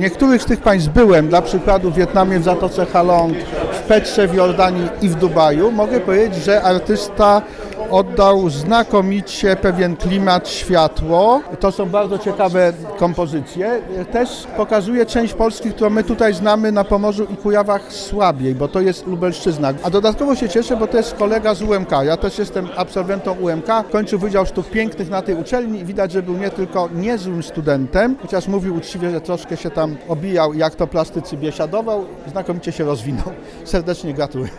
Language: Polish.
niektórych z tych państw byłem, dla przykładu w Wietnamie, w Zatoce Halong, w Petrze, w Jordanii i w Dubaju. Mogę powiedzieć, że artysta oddał znakomicie pewien klimat, światło. To są bardzo ciekawe kompozycje. Też pokazuje część Polski, którą my tutaj znamy na Pomorzu i Kujawach słabiej, bo to jest Lubelszczyzna. A dodatkowo się cieszę, bo to jest kolega z UMK. Ja też jestem absolwentem UMK. Kończył Wydział Sztuk Pięknych na tej uczelni i widać, że był nie tylko niezłym studentem, chociaż mówił uczciwie, że troszkę się tam obijał, jak to plastycy biesiadował. Znakomicie się rozwinął. Serdecznie gratuluję.